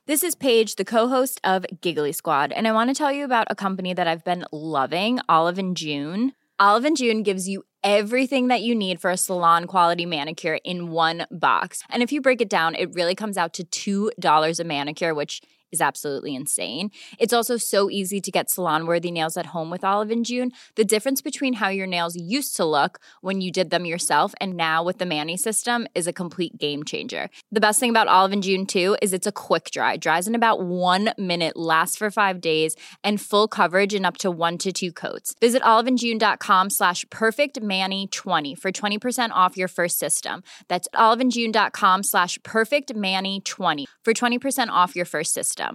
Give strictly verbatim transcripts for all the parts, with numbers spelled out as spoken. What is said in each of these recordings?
This is Paige, the co-host of Giggly Squad, and I want to tell you about a company that I've been loving, Olive and June. Olive and June gives you everything that you need for a salon-quality manicure in one box. And if you break it down, it really comes out to two dollars a manicure, which is absolutely insane. It's also so easy to get salon-worthy nails at home with Olive and June. The difference between how your nails used to look when you did them yourself and now with the Mani system is a complete game changer. The best thing about Olive and June, too, is it's a quick dry. Dries in about one minute, lasts for five days, and full coverage in up to one to two coats. Visit oliveandjune.com slash perfectmani20 for twenty percent off your first system. That's oliveandjune.com slash perfectmani20 for twenty percent off your first system.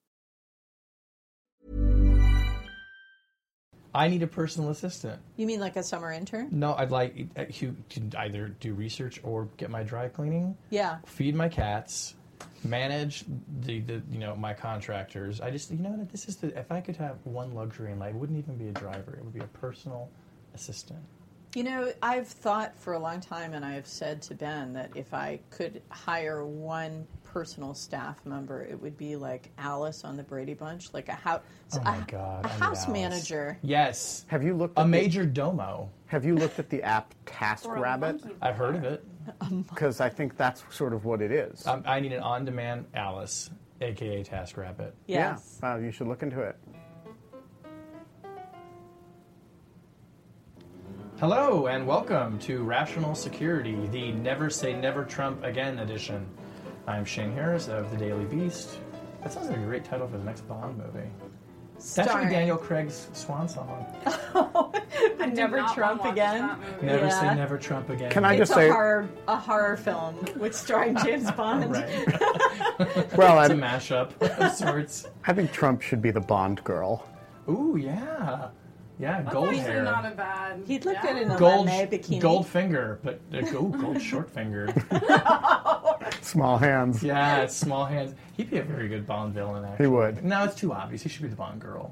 I need a personal assistant. You mean like a summer intern? No, I'd like you to either do research or get my dry cleaning. Yeah. Feed my cats, manage the, the you know my contractors. I just you know what this is the if I could have one luxury in life, it wouldn't even be a driver. It would be a personal assistant. You know, I've thought for a long time, and I have said to Ben that if I could hire one personal staff member, it would be like Alice on the Brady Bunch, like a house. Oh my a, God! A house manager. Yes. Have you looked a at major the, domo? Have you looked at the app TaskRabbit? I've heard of it. Because I think that's sort of what it is. Um, I need an on-demand Alice, aka TaskRabbit. Yes. Yeah. Wow, you should look into it. Hello and welcome to Rational Security, the Never Say Never Trump Again edition. I'm Shane Harris of The Daily Beast. That sounds like a great title for the next Bond movie. That's from Daniel Craig's swan song. Never Trump Again. Never yeah. say never Trump again. Can I it's just a say horror, a horror film with starring James Bond. Right. Well, it's I, a mashup of sorts. I think Trump should be the Bond girl. Ooh, yeah. Yeah, That's gold actually hair. not a bad. He'd look yeah. good in a Gold, lame bikini. gold finger, but uh, gold, gold short finger. Small hands. Yeah, small hands. He'd be a very good Bond villain, actually. He would. No, it's too obvious. He should be the Bond girl.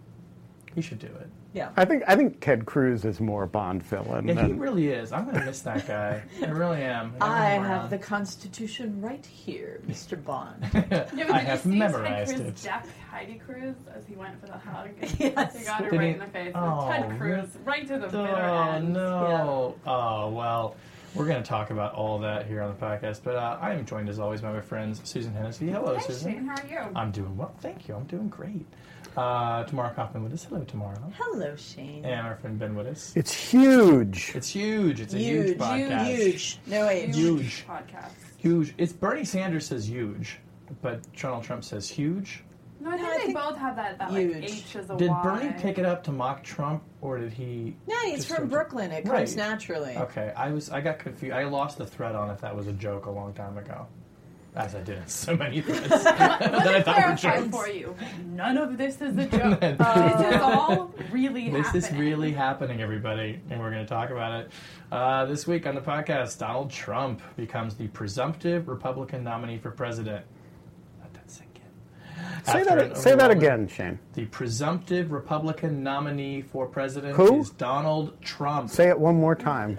He should do it. Yeah. I think I think Ted Cruz is more Bond villain. Yeah, than... he really is. I'm going to miss that guy. I really am. I I'm have around. the Constitution right here, Mister Bond. Yeah, but did I have you see memorized Ted it. Cruz deck Heidi Cruz as he went for the hug? Yes. He got her Did right he? in the face. Oh, Ted Cruz, right to the bitter Oh, end. no. Oh, well, we're going to talk about all that here on the podcast. But uh, I am joined, as always, by my friends Susan Hennessy. Hello, Hey, Susan. Shane, how are you? I'm doing well. Thank you. I'm doing great. Uh, Tamara Kaufman with us. Hello, Tamara. Hello, Shane. And our friend Ben Wittes. It's huge. It's huge. It's a huge, Huge, podcast. huge. No age. Huge. Podcast. Huge. It's Bernie Sanders says huge, but Donald Trump says huge. No, I think No, I they think both have that, that huge. like H as a Did Y. Bernie pick it up to mock Trump, or did he? No, he's just from sort of- Brooklyn. It comes Right. naturally. Okay, I was I got confused. I lost the thread on if that was a joke a long time ago, as I did in so many threads that I Let me thought were clarify jokes. for you. None of this is a joke. This is all really This happening. is really happening, everybody, and we're going to talk about it. Uh, this week on the podcast, Donald Trump becomes the presumptive Republican nominee for president. Let that sink in. Say After that. an Say that overwhelming- again, Shane. The presumptive Republican nominee for president Who? is Donald Trump. Say it one more time.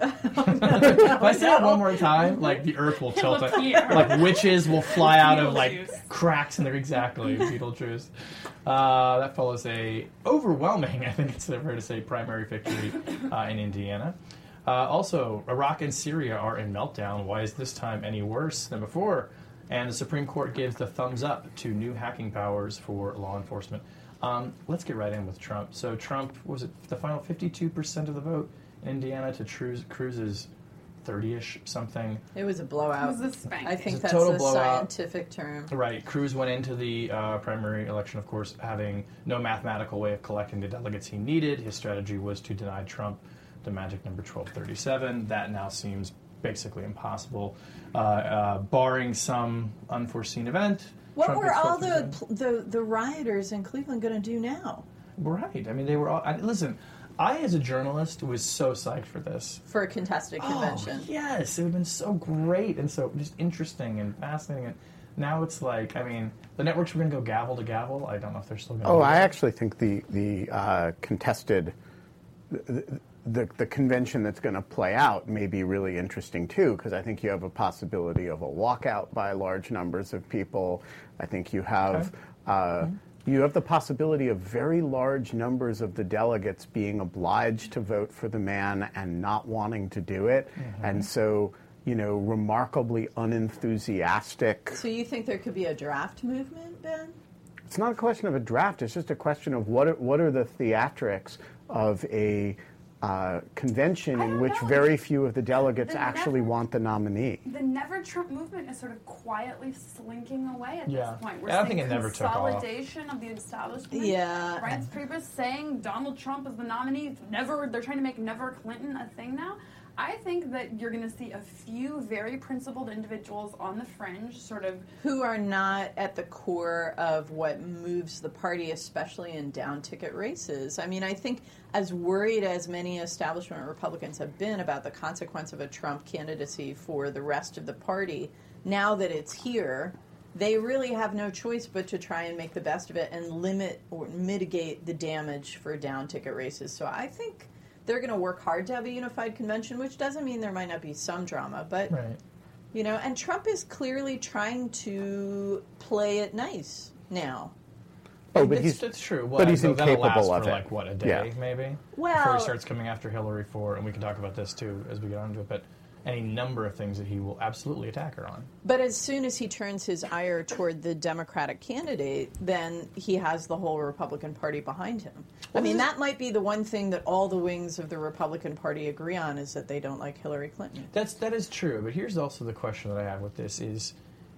If I say it one more time, like the earth will tilt. Like, appear. like witches will fly out of like Beetlejuice. cracks in their exactly Beetlejuice. Uh, that follows a overwhelming, I think it's fair to say, primary victory uh, in Indiana. Uh, also, Iraq and Syria are in meltdown. Why is this time any worse than before? And the Supreme Court gives the thumbs up to new hacking powers for law enforcement. Um, let's get right in with Trump. So Trump, was it the final fifty-two percent of the vote in Indiana to Cruz, Cruz's thirty-ish something? It was a blowout. It was a spanking. I think It's a that's total the blowout. scientific term. Right. Cruz went into the uh, primary election, of course, having no mathematical way of collecting the delegates he needed. His strategy was to deny Trump the magic number twelve thirty-seven. That now seems basically impossible, uh, uh, barring some unforeseen event. What Trump were gets all twelve the, percent. the the rioters in Cleveland going to do now? Right. I mean, they were all... I, listen, I, as a journalist, was so psyched for this. For a contested convention. Oh, yes. It would have been so great and so just interesting and fascinating. And now it's like, I mean, the networks were going to go gavel to gavel. I don't know if they're still going to Oh, do I that. actually think the the uh, contested, the, the convention that's going to play out may be really interesting too, because I think you have a possibility of a walkout by large numbers of people. I think you have Okay. uh, mm-hmm. you have the possibility of very large numbers of the delegates being obliged to vote for the man and not wanting to do it, mm-hmm. and so you know remarkably unenthusiastic. So you think there could be a draft movement, Ben? It's not a question of a draft. It's just a question of what are, what are the theatrics of a uh, convention I in don't which know. very few of the delegates The actually never- want the nominee. The Never Trump movement is sort of quietly slinking away at Yeah. this point. We're I don't seeing think it never took off. consolidation of the establishment. Yeah. Reince Priebus saying Donald Trump is the nominee. Never. They're trying to make Never Clinton a thing now. I think that you're going to see a few very principled individuals on the fringe, sort of Who are not at the core of what moves the party, especially in down-ticket races. I mean, I think as worried as many establishment Republicans have been about the consequence of a Trump candidacy for the rest of the party, now that it's here, they really have no choice but to try and make the best of it and limit or mitigate the damage for down-ticket races. So I think they're going to work hard to have a unified convention, which doesn't mean there might not be some drama, but Right. you know, and Trump is clearly trying to play it nice now. Oh, but That's, he's that's true. Well, but he's so that'll incapable last of for it. like what a day, Yeah. maybe. Well- before he starts coming after Hillary for, and we can talk about this too as we get onto it. But any number of things that he will absolutely attack her on. But as soon as he turns his ire toward the Democratic candidate, then he has the whole Republican Party behind him. I mean, that might be the one thing that all the wings of the Republican Party agree on, is that they don't like Hillary Clinton. That's that is true. But here's also the question that I have with this is,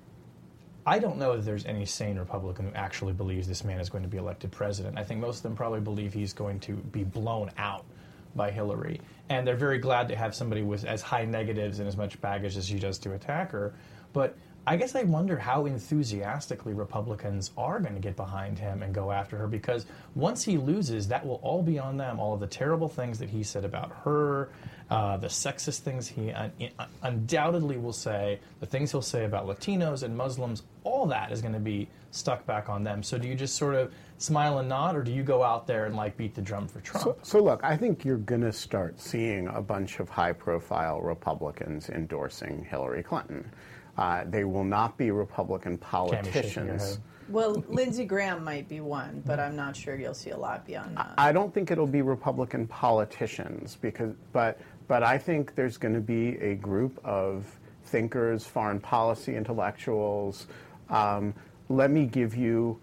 I don't know that there's any sane Republican who actually believes this man is going to be elected president. I think most of them probably believe he's going to be blown out by Hillary. And they're very glad to have somebody with as high negatives and as much baggage as she does to attack her. But I guess I wonder how enthusiastically Republicans are going to get behind him and go after her, because once he loses, that will all be on them. All of the terrible things that he said about her, uh, the sexist things he un- un- undoubtedly will say, the things he'll say about Latinos and Muslims, all that is going to be stuck back on them. So do you just sort of smile and nod, or do you go out there and like beat the drum for Trump? So, so look, I think you're going to start seeing a bunch of high-profile Republicans endorsing Hillary Clinton. Uh, they will not be Republican Cammie shaking her politicians. head. Well, Lindsey Graham might be one, but I'm not sure you'll see a lot beyond that. I don't think it'll be Republican politicians, because, but, but I think there's going to be a group of thinkers, foreign policy intellectuals. Um, let me give you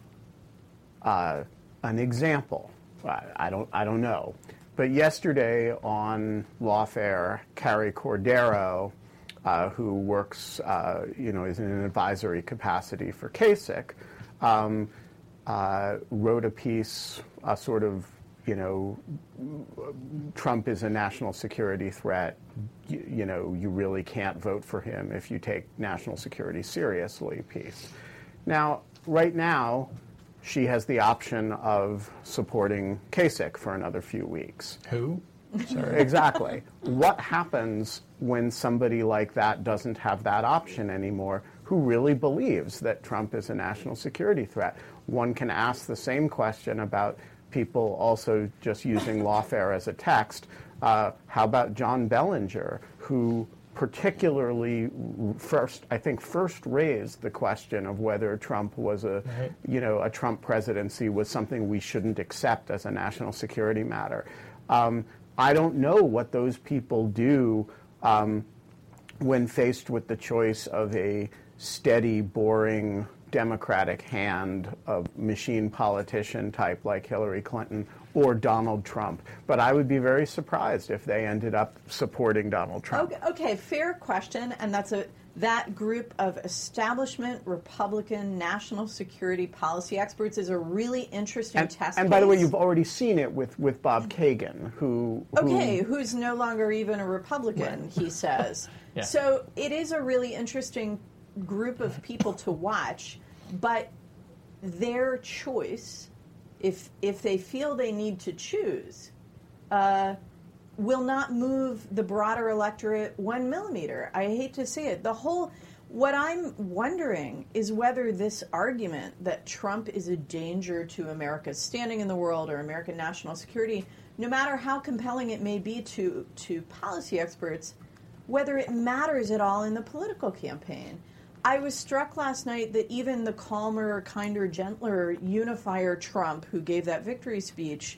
uh, an example. I, I don't, I don't know, but yesterday on Lawfare, Carrie Cordero, uh, who works, uh, you know, is in an advisory capacity for Kasich, um, uh, wrote a piece, a sort of, you know, Trump is a national security threat. You, you know, you really can't vote for him if you take national security seriously piece. Now, right now, she has the option of supporting Kasich for another few weeks. Who? Sorry. Exactly. What happens when somebody like that doesn't have that option anymore, who really believes that Trump is a national security threat? One can ask the same question about people also just using lawfare as a text. Uh, how about John Bellinger, who particularly first, I think, first raised the question of whether Trump was a, Right. you know, a Trump presidency was something we shouldn't accept as a national security matter. Um, I don't know what those people do um, when faced with the choice of a steady, boring Democratic hand of machine politician type like Hillary Clinton or Donald Trump. But I would be very surprised if they ended up supporting Donald Trump. Okay, okay, fair question, and that's a that group of establishment Republican national security policy experts is a really interesting And, test and by the way, case. you've already seen it with, with Bob Kagan, who, who Okay, who's no longer even a Republican, he says. Yeah. So it is a really interesting group of people to watch, but their choice, if if they feel they need to choose, uh, will not move the broader electorate one millimeter. I hate to say it. The whole, what I'm wondering is whether this argument that Trump is a danger to America's standing in the world or American national security no matter how compelling it may be to, to policy experts, whether it matters at all in the political campaign. I was struck last night that even the calmer, kinder, gentler unifier Trump, who gave that victory speech,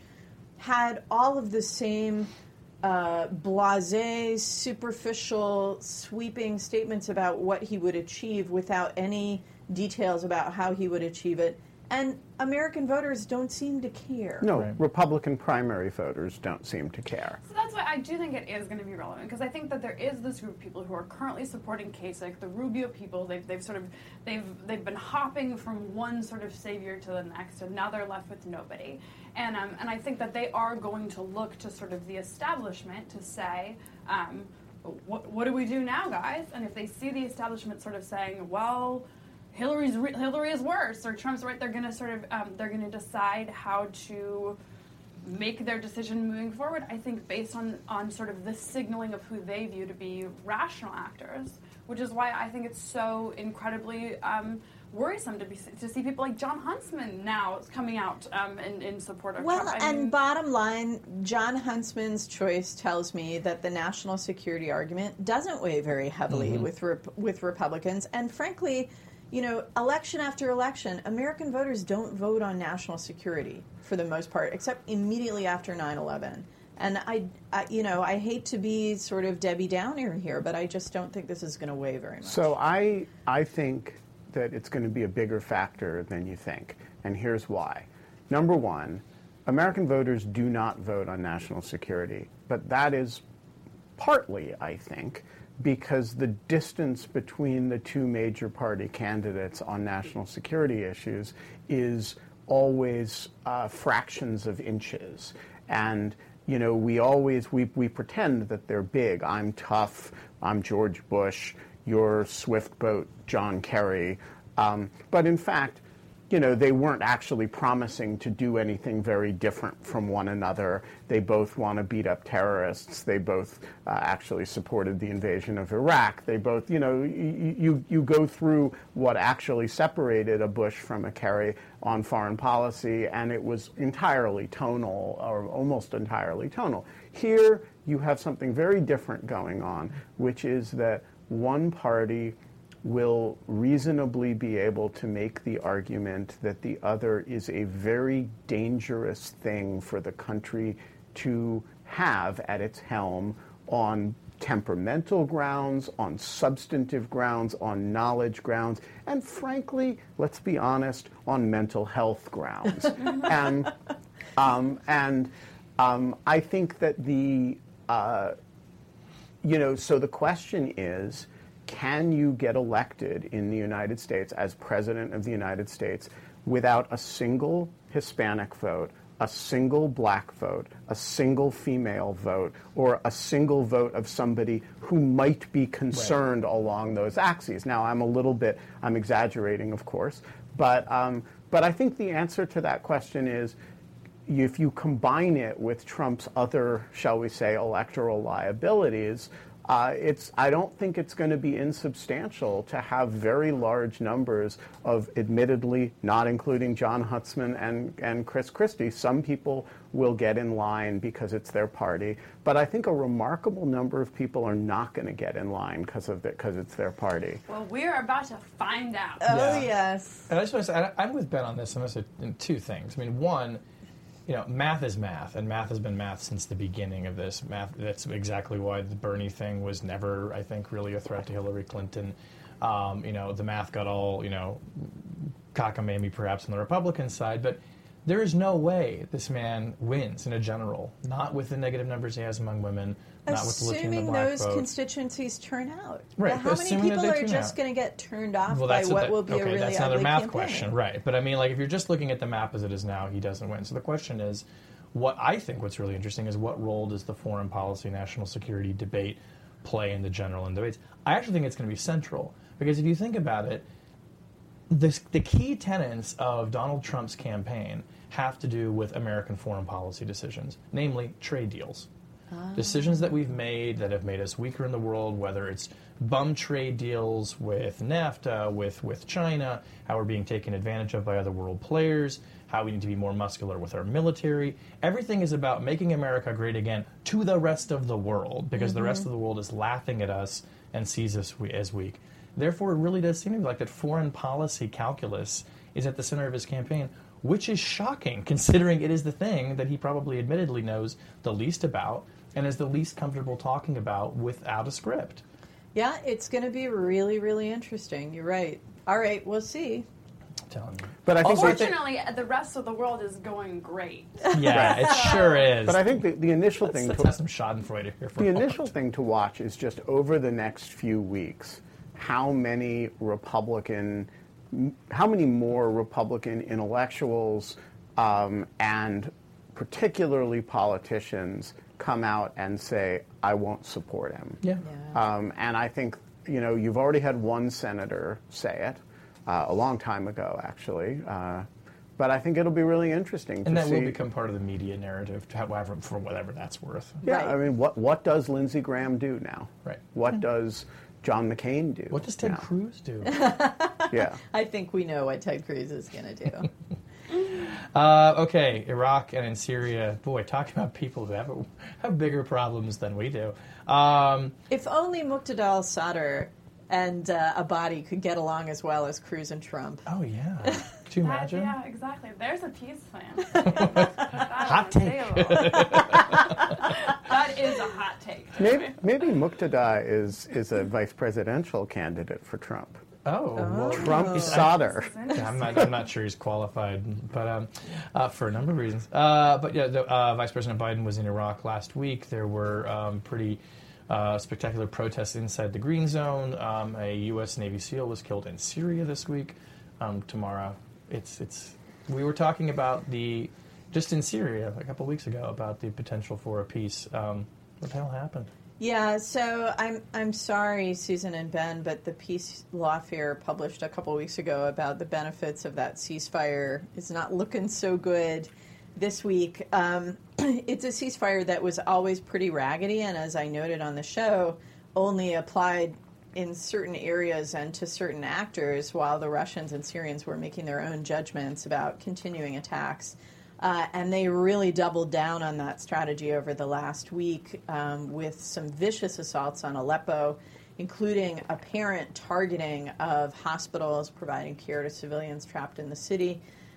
had all of the same uh, blasé, superficial, sweeping statements about what he would achieve without any details about how he would achieve it. And American voters don't seem to care. No, Right. Republican primary voters don't seem to care. So that's why I do think it is going to be relevant, because I think that there is this group of people who are currently supporting Kasich, the Rubio people. They've they've sort of they've they've been hopping from one sort of savior to the next, and now they're left with nobody. And um, and I think that they are going to look to sort of the establishment to say, um, what what do we do now, guys? And if they see the establishment sort of saying, well, Hillary's re- Hillary is worse, or Trump's right, they're going to sort of um, they're going to decide how to make their decision moving forward. I think based on on sort of the signaling of who they view to be rational actors, which is why I think it's so incredibly um, worrisome to be to see people like John Huntsman now coming out um, in, in support of Well, Trump. I and mean, bottom line, John Huntsman's choice tells me that the national security argument doesn't weigh very heavily Mm-hmm. with rep- with Republicans, and frankly, you know, election after election, American voters don't vote on national security for the most part, except immediately after nine eleven. And I, I, you know, I hate to be sort of Debbie Downer here, but I just don't think this is going to weigh very much. So I, I think that it's going to be a bigger factor than you think, and here's why. Number one, American voters do not vote on national security, but that is partly, I think, because the distance between the two major party candidates on national security issues is always uh, fractions of inches. And, you know, we always, we, we pretend that they're big. I'm tough, I'm George Bush, you're swift boat John Kerry. Um, but in fact, you know, they weren't actually promising to do anything very different from one another. They both want to beat up terrorists. They both uh, actually supported the invasion of Iraq. They both, you know, you, you, you go through what actually separated a Bush from a Kerry on foreign policy, and it was entirely tonal, or almost entirely tonal. Here, you have something very different going on, which is that one party will reasonably be able to make the argument that the other is a very dangerous thing for the country to have at its helm on temperamental grounds, on substantive grounds, on knowledge grounds, and frankly, let's be honest, on mental health grounds. and um, and um, I think that the, uh, you know, so the question is, can you get elected in the United States as President of the United States without a single Hispanic vote, a single black vote, a single female vote, or a single vote of somebody who might be concerned right. along those axes? Now, I'm a little bit, I'm exaggerating, of course, but um, but I think the answer to that question is, if you combine it with Trump's other, shall we say, electoral liabilities, Uh, it's, I don't think it's going to be insubstantial to have very large numbers of, admittedly, not including John Huntsman and, and Chris Christie. Some people will get in line because it's their party, but I think a remarkable number of people are not going to get in line because of it, because it's their party. Well, we're about to find out. Oh, Yeah. yes. And I just want to say, I, I'm with Ben on this. I'm going to say two things. I mean, one, you know, math is math, and math has been math since the beginning of this. Math, that's exactly why the Bernie thing was never, I think, really a threat to Hillary Clinton. Um, you know, the math got all, you know, cockamamie perhaps on the Republican side, but there is no way this man wins in a general, not with the negative numbers he has among women, not with the lifting of the Assuming black those vote. constituencies turn out. Right, But how many assuming that people they are turn just out. going to get turned off Well, by that's what the, will be okay, a really that's another ugly math campaign? question, right? But I mean, like, if you're just looking at the map as it is now, he doesn't win. So the question is, what I think what's really interesting is what role does the foreign policy, national security debate play in the general and debates? I actually think it's going to be central, because if you think about it, this, the key tenets of Donald Trump's campaign have to do with American foreign policy decisions, namely trade deals. Decisions that we've made that have made us weaker in the world, whether it's bum trade deals with NAFTA, with, with China, how we're being taken advantage of by other world players, how we need to be more muscular with our military. Everything is about making America great again to the rest of the world, because mm-hmm. the rest of the world is laughing at us and sees us as weak. Therefore, it really does seem to me like that foreign policy calculus is at the center of his campaign, which is shocking, considering it is the thing that he probably admittedly knows the least about and is the least comfortable talking about without a script. Yeah, it's going to be really, really interesting. You're right. All right, we'll see. I'm telling you. But I think Unfortunately, the rest of the world is going great. Yeah, it sure is. But I think the, the initial let's, thing let's to have some Schadenfreude here for the a initial moment. thing to watch is just over the next few weeks how many Republican, how many more Republican intellectuals um, and particularly politicians come out and say, I won't support him. Yeah. Yeah. Um, and I think, you know, you've already had one senator say it, uh, a long time ago, actually. Uh, but I think it'll be really interesting And to that see. will become part of the media narrative, however, for whatever that's worth. Yeah, Right. I mean, what, what does Lindsey Graham do now? Right. What does John McCain do? What does Ted now? Cruz do? Yeah. I think we know what Ted Cruz is going to do. Uh, okay, Iraq and in Syria. Boy, talk about people who have, have bigger problems than we do. Um, If only Muqtada al-Sadr and uh, Abadi could get along as well as Cruz and Trump. oh, yeah. Could you That- imagine? yeah, exactly. There's a peace plan. Hot take. That is a hot take. Maybe, maybe Muqtada is, is a vice presidential candidate for Trump. Oh, well, Trump he's- Sadr. Yeah, I'm not. I'm not sure he's qualified, but um, uh, for a number of reasons. Uh, but yeah, the, uh, Vice President Biden was in Iraq last week. There were um, pretty uh, spectacular protests inside the Green Zone. Um, a U S Navy SEAL was killed in Syria this week. Um, tomorrow, it's it's. We were talking about the just in Syria a couple weeks ago about the potential for a peace. Um, what the hell happened? Yeah, so I'm I'm sorry, Susan and Ben, but the Peace Lawfare published a couple weeks ago about the benefits of that ceasefire is not looking so good this week. Um, it's a ceasefire that was always pretty raggedy, and as I noted on the show, only applied in certain areas and to certain actors, while the Russians and Syrians were making their own judgments about continuing attacks. Uh, and they really doubled down on that strategy over the last week um, with some vicious assaults on Aleppo, including apparent targeting of hospitals providing care to civilians trapped in the city.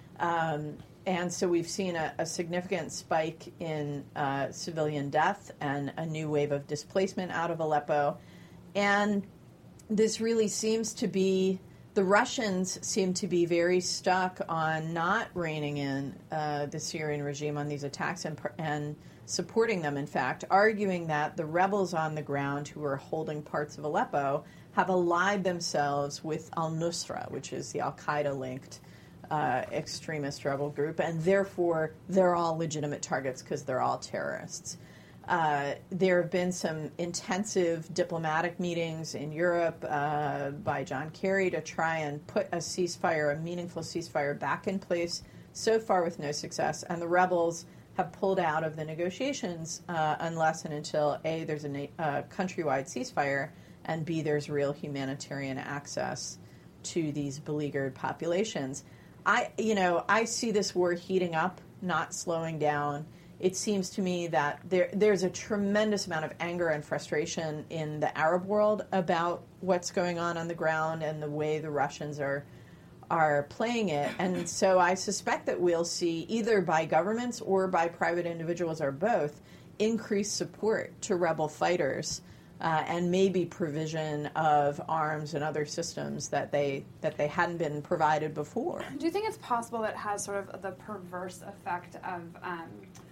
Um, and so we've seen a, a significant spike in uh, civilian death and a new wave of displacement out of Aleppo. And this really seems to be... The Russians seem to be very stuck on not reining in uh, the Syrian regime on these attacks and, and supporting them, in fact, arguing that the rebels on the ground who are holding parts of Aleppo have allied themselves with al-Nusra, which is the al-Qaeda-linked uh, extremist rebel group, and therefore they're all legitimate targets because they're all terrorists. Uh, there have been some intensive diplomatic meetings in Europe uh, by John Kerry to try and put a ceasefire, a meaningful ceasefire, back in place, so far with no success. And the rebels have pulled out of the negotiations uh, unless and until, A, there's a na- uh, countrywide ceasefire, and B, there's real humanitarian access to these beleaguered populations. I, you know, I see this war heating up, not slowing down. It seems to me that there there's a tremendous amount of anger and frustration in the Arab world about what's going on on the ground and the way the Russians are are playing it. And so I suspect that we'll see, either by governments or by private individuals or both, increased support to rebel fighters uh, and maybe provision of arms and other systems that they that they hadn't been provided before. Do you think it's possible that it has sort of the perverse effect of um,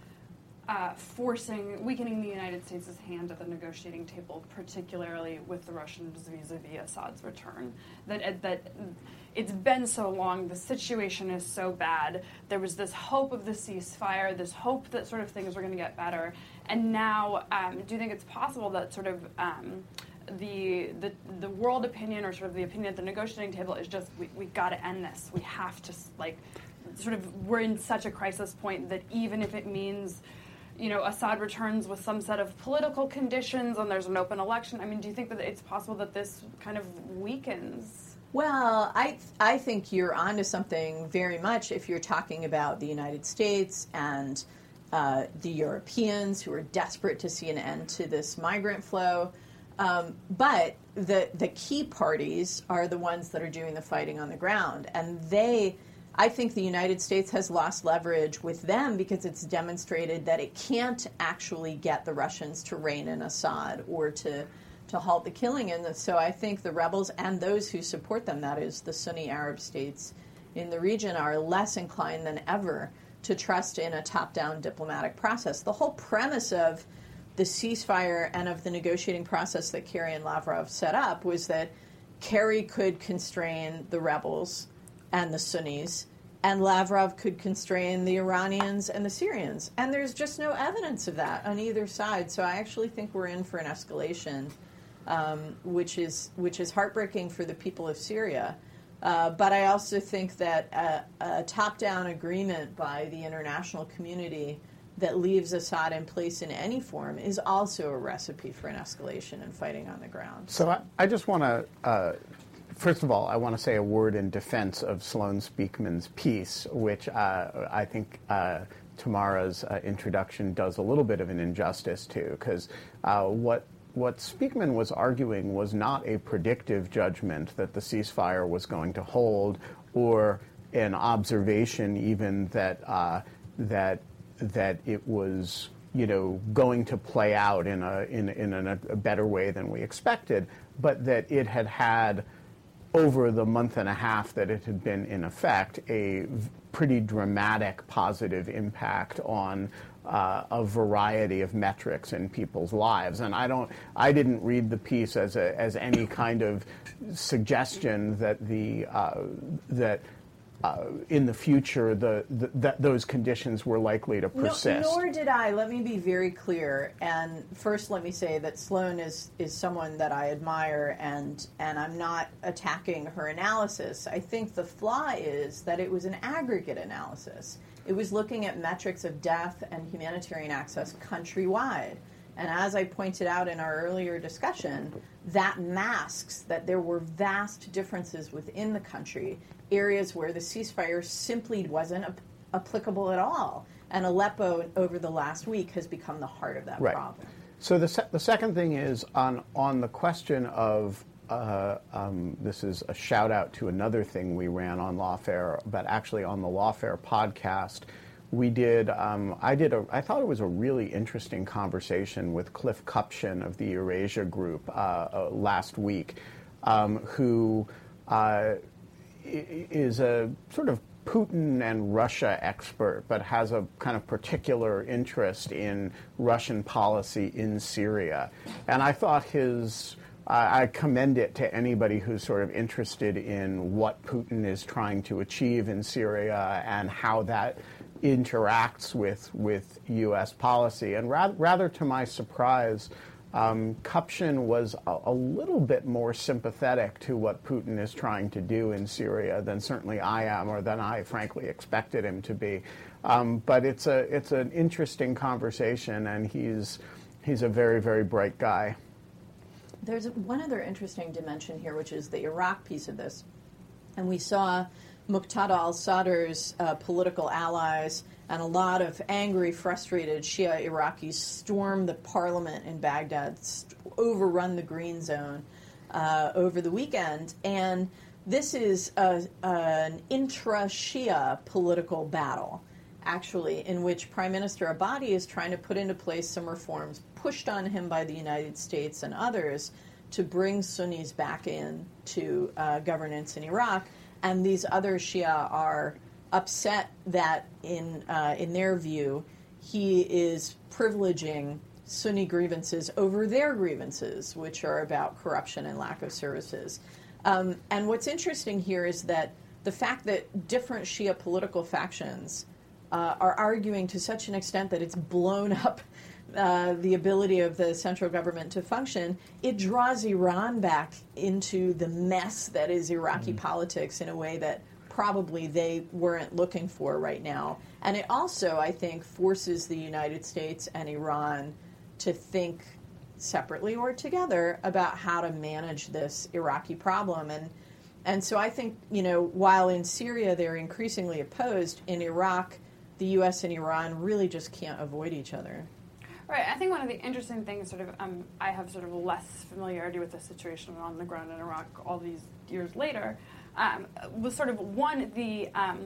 Uh, forcing, weakening the United States' hand at the negotiating table, particularly with the Russians vis-a-vis Assad's return? That that it's been so long, the situation is so bad. There was this hope of the ceasefire, this hope that sort of things were going to get better, and now, um, do you think it's possible that sort of um, the the the world opinion, or sort of the opinion at the negotiating table, is just we we got to end this. We have to like, sort of, we're in such a crisis point that even if it means you know, Assad returns with some set of political conditions and there's an open election? I mean, do you think that it's possible that this kind of weakens? Well, I I think you're onto something very much if you're talking about the United States and uh, the Europeans who are desperate to see an end to this migrant flow. Um, but the the key parties are the ones that are doing the fighting on the ground, and they. I think the United States has lost leverage with them because it's demonstrated that it can't actually get the Russians to rein in Assad or to to halt the killing. And so I think the rebels and those who support them, that is the Sunni Arab states in the region, are less inclined than ever to trust in a top-down diplomatic process. The whole premise of the ceasefire and of the negotiating process that Kerry and Lavrov set up was that Kerry could constrain the rebels and the Sunnis, and Lavrov could constrain the Iranians and the Syrians. And there's just no evidence of that on either side. So I actually think we're in for an escalation, um, which is which is heartbreaking for the people of Syria. Uh, but I also think that a, a top-down agreement by the international community that leaves Assad in place in any form is also a recipe for an escalation and fighting on the ground. So I, I just want to... Uh, First of all, I want to say a word in defense of Sloane Speakman's piece, which uh, I think uh, Tamara's uh, introduction does a little bit of an injustice to, because uh, what what Speakman was arguing was not a predictive judgment that the ceasefire was going to hold, or an observation even that uh, that that it was, you know, going to play out in a in in a, a better way than we expected, but that it had had, over the month and a half that it had been in effect, a pretty dramatic positive impact on uh, a variety of metrics in people's lives. And I don't, I didn't read the piece as a, as any kind of suggestion that the uh, that uh, in the future the, the that those conditions were likely to persist. No, nor did I. Let me be very clear. And first, let me say that Sloane is is someone that I admire, and and I'm not attacking her analysis. I think the flaw is that it was an aggregate analysis. It was looking at metrics of death and humanitarian access countrywide. And as I pointed out in our earlier discussion, that masks that there were vast differences within the country, areas where the ceasefire simply wasn't ap- applicable at all. And Aleppo, over the last week, has become the heart of that right. problem. So the se- the second thing is on on the question of uh, um, this is a shout out to another thing we ran on Lawfare, but actually on the Lawfare podcast. We did, um, I did a, I thought it was a really interesting conversation with Cliff Kupchan of the Eurasia Group uh, uh, last week, um, who uh, is a sort of Putin and Russia expert, but has a kind of particular interest in Russian policy in Syria. And I thought his, I, I commend it to anybody who's sort of interested in what Putin is trying to achieve in Syria and how that interacts with with U S policy. And rather, rather to my surprise, um, Kupchan was a, a little bit more sympathetic to what Putin is trying to do in Syria than certainly I am, or than I frankly expected him to be. Um, but it's a it's an interesting conversation, and he's he's a very, very bright guy. There's one other interesting dimension here, which is the Iraq piece of this. And we saw Muqtada al-Sadr's uh, political allies and a lot of angry, frustrated Shia Iraqis storm the parliament in Baghdad, st- overrun the Green Zone uh, over the weekend. And this is a, an intra-Shia political battle, actually, in which Prime Minister Abadi is trying to put into place some reforms pushed on him by the United States and others to bring Sunnis back in to uh, governance in Iraq. And these other Shia are upset that, in uh, in their view, he is privileging Sunni grievances over their grievances, which are about corruption and lack of services. Um, and what's interesting here is that the fact that different Shia political factions uh, are arguing to such an extent that it's blown up Uh, the ability of the central government to function, it draws Iran back into the mess that is Iraqi mm. politics in a way that probably they weren't looking for right now. And it also, I think, forces the United States and Iran to think separately or together about how to manage this Iraqi problem. And and so I think, you know, while in Syria they're increasingly opposed, in Iraq, the U S and Iran really just can't avoid each other. Right. I think one of the interesting things, sort of, um, I have sort of less familiarity with the situation on the ground in Iraq all these years later, um, was sort of one, the um,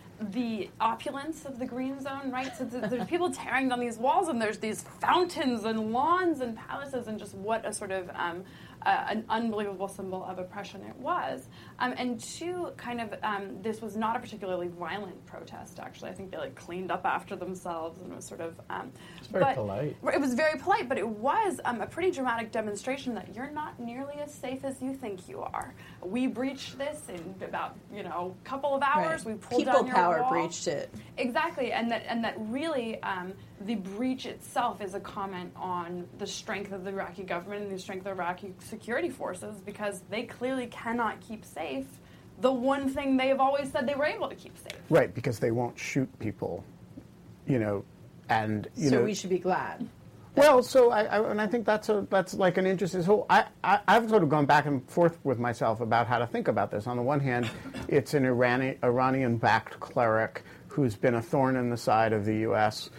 the opulence of the green zone, right? So th- there's people tearing down these walls, and there's these fountains and lawns and palaces, and just what a sort of um, uh, an unbelievable symbol of oppression it was. Um, and two, kind of, um, this was not a particularly violent protest, actually. I think they, like, cleaned up after themselves and was sort of... Um, it's very but, polite. It was very polite, but it was um, a pretty dramatic demonstration that you're not nearly as safe as you think you are. We breached this in about, you know, a couple of hours. Right. We pulled People down your power wall. breached it. Exactly, and that and that really um, the breach itself is a comment on the strength of the Iraqi government and the strength of Iraqi security forces, because they clearly cannot keep safe the one thing they have always said they were able to keep safe. Right, because they won't shoot people, you know, and you so know. we should be glad. Well, so I, I and I think that's a that's like an interesting. So I, I I've sort of gone back and forth with myself about how to think about this. On the one hand, it's an Iranian Iranian-backed cleric who's been a thorn in the side of the U S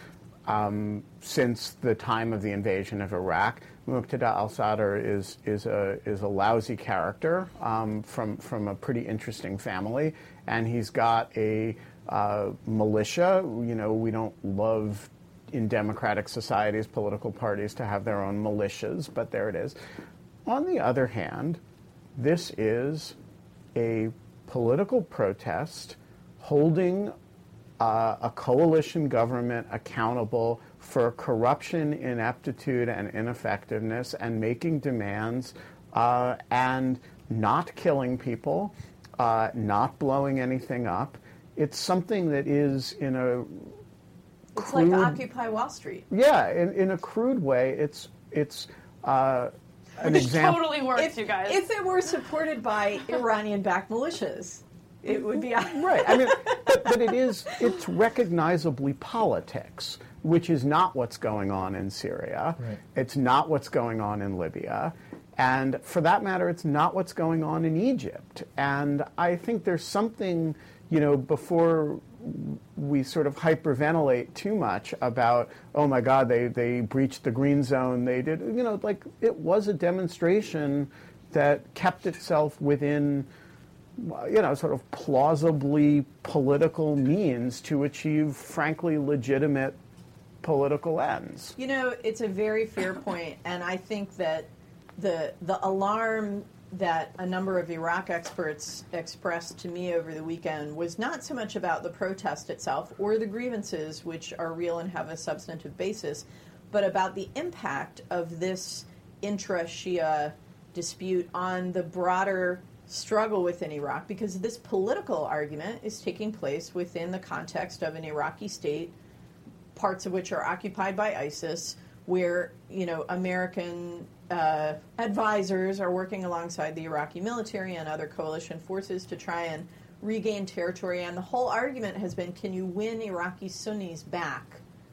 um, since the time of the invasion of Iraq. Muqtada al-Sadr is is a is a lousy character um, from from a pretty interesting family, and he's got a uh, militia. You know, we don't love in democratic societies political parties to have their own militias, but there it is. On the other hand, this is a political protest holding uh, a coalition government accountable for corruption, ineptitude, and ineffectiveness, and making demands uh, and not killing people, uh, not blowing anything up. It's something that is in a It's crude, like Occupy Wall Street. yeah, in, in a crude way, it's it's uh, an Which example. totally works, If, you guys. if it were supported by Iranian-backed militias, it would be... Right. I mean, but, but it is, it's recognizably politics, which is not what's going on in Syria. Right. It's not what's going on in Libya. And for that matter, it's not what's going on in Egypt. And I think there's something, you know, before we sort of hyperventilate too much about, oh my God, they, they breached the green zone, they did, you know, like it was a demonstration that kept itself within, you know, sort of plausibly political means to achieve, frankly, legitimate political ends. You know, it's a very fair point, and I think that the the alarm that a number of Iraq experts expressed to me over the weekend was not so much about the protest itself or the grievances, which are real and have a substantive basis, but about the impact of this intra-Shia dispute on the broader struggle within Iraq, because this political argument is taking place within the context of an Iraqi state, parts of which are occupied by ISIS, where, you know, American uh, advisors are working alongside the Iraqi military and other coalition forces to try and regain territory. And the whole argument has been, can you win Iraqi Sunnis back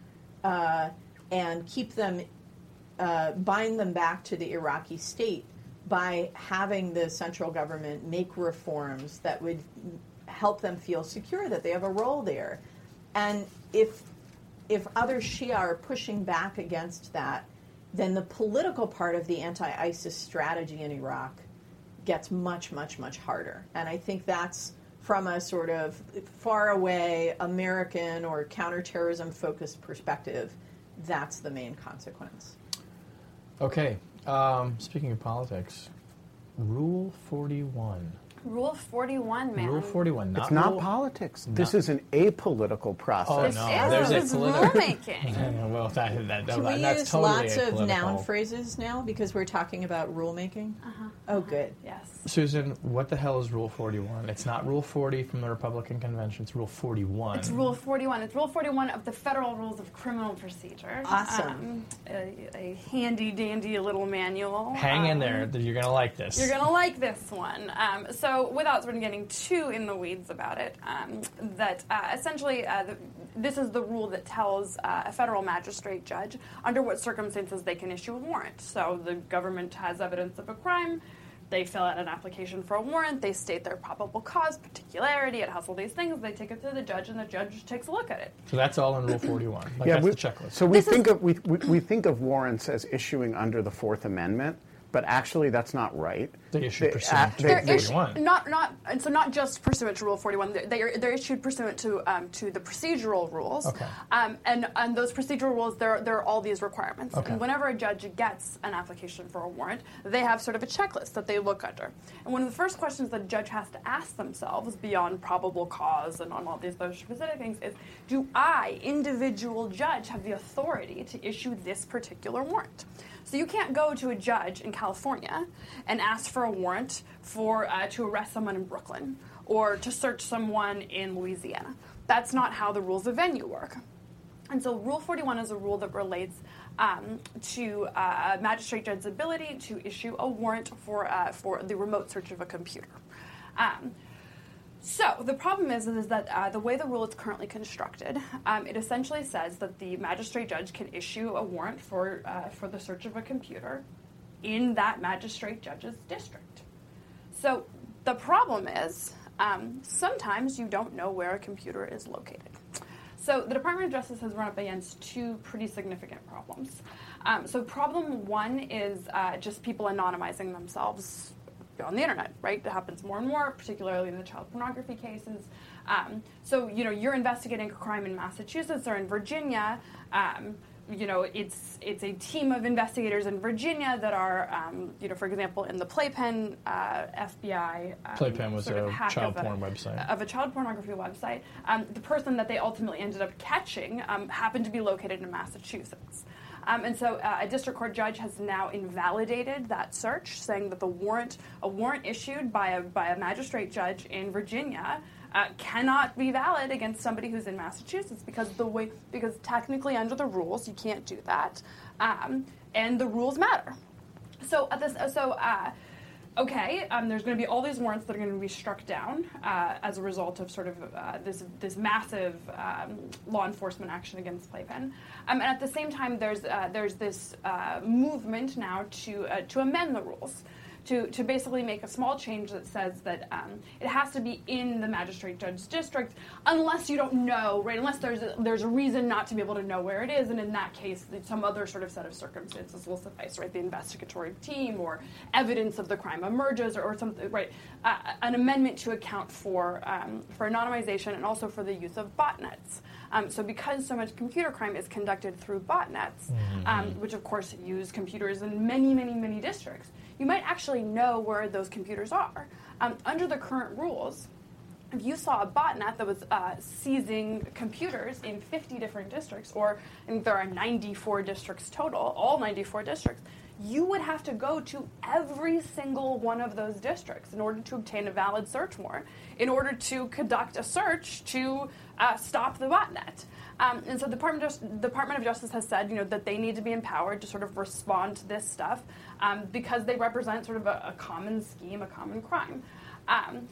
uh, and keep them, uh, bind them back to the Iraqi state by having the central government make reforms that would help them feel secure that they have a role there. And if if other Shia are pushing back against that, then the political part of the anti-ISIS strategy in Iraq gets much, much, much harder. And I think that's from a sort of far away American or counterterrorism focused perspective, that's the main consequence. Okay. Um, speaking of politics, Rule forty-one. Rule forty-one, man. Rule forty-one. Not It's not rule, politics. No. This is an apolitical process. Oh, This no, is, there's this a is political- rulemaking. well, that, that, Can that, we that's use totally lots of apolitical. noun phrases now because we're talking about rulemaking? Uh-huh. Oh, good. Yes. Susan, what the hell is Rule forty-one? It's not Rule forty from the Republican Convention. It's Rule forty-one. It's Rule forty-one. It's Rule forty-one of the Federal Rules of Criminal Procedure. Awesome. Um, a, a handy-dandy little manual. Hang in um, there. You're going to like this. You're going to like this one. Um, so without sort of getting too in the weeds about it, um, that uh, essentially uh, the, this is the rule that tells uh, a federal magistrate judge under what circumstances they can issue a warrant. So the government has evidence of a crime. They fill out an application for a warrant. They state their probable cause, particularity. It has all these things. They take it to the judge, and the judge takes a look at it. So that's all in Rule forty-one. Like yeah, that's we, the checklist. So we This think is- of we, we we think of warrants as issuing under the Fourth Amendment, but actually that's not right. They issue They- pursuant uh, to they- They're they- issu- forty-one. not not and so not just pursuant to Rule forty-one. They're they're, they're issued pursuant to um, to the procedural rules. Okay. Um, and and those procedural rules, there there are all these requirements. Okay. And whenever a judge gets an application for a warrant, they have sort of a checklist that they look under. And one of the first questions that a judge has to ask themselves, beyond probable cause and on all these those specific things, is: do I, individual judge, have the authority to issue this particular warrant? So you can't go to a judge in California and ask for a warrant for uh, to arrest someone in Brooklyn or to search someone in Louisiana. That's not how the rules of venue work. And so Rule forty-one is a rule that relates um, to uh, a magistrate judge's ability to issue a warrant for uh, for the remote search of a computer. Um, So the problem is, is that uh, the way the rule is currently constructed, um, it essentially says that the magistrate judge can issue a warrant for uh, for the search of a computer in that magistrate judge's district. So the problem is um, sometimes you don't know where a computer is located. So the Department of Justice has run up against two pretty significant problems. Um, so problem one is uh, just people anonymizing themselves on the internet, right? It happens more and more, particularly in the child pornography cases. Um, so, you know, you're investigating a crime in Massachusetts or in Virginia. Um, you know, it's it's a team of investigators in Virginia that are, um, you know, for example, in the Playpen uh, F B I. Um, Playpen was sort of a hack child of porn website. Of a child pornography website. Um, the person that they ultimately ended up catching um, happened to be located in Massachusetts. Um, and so uh, a district court judge has now invalidated that search, saying that the warrant, a warrant issued by a by a magistrate judge in Virginia, uh, cannot be valid against somebody who's in Massachusetts because the way because technically under the rules you can't do that, um, and the rules matter. So at this, so. Uh, Okay, um, there's going to be all these warrants that are going to be struck down uh, as a result of sort of uh, this this massive um, law enforcement action against Playpen, um, and at the same time, there's uh, there's this uh, movement now to uh, to amend the rules, to to basically make a small change that says that um, it has to be in the magistrate judge's district unless you don't know, right? Unless there's a, there's a reason not to be able to know where it is, and in that case, some other sort of set of circumstances will suffice, right? The investigatory team or evidence of the crime emerges, or, or something, right? Uh, an amendment to account for um, for anonymization and also for the use of botnets. Um, so because so much computer crime is conducted through botnets, mm-hmm. um, which of course use computers in many, many, many districts, you might actually know where those computers are. Um, under the current rules, if you saw a botnet that was uh, seizing computers in fifty different districts, or and there are ninety-four districts total, all ninety-four districts, you would have to go to every single one of those districts in order to obtain a valid search warrant, in order to conduct a search to uh, stop the botnet. Um, and so the Department of, Just- Department of Justice has said, you know, that they need to be empowered to sort of respond to this stuff um, because they represent sort of a, a common scheme, a common crime. Um,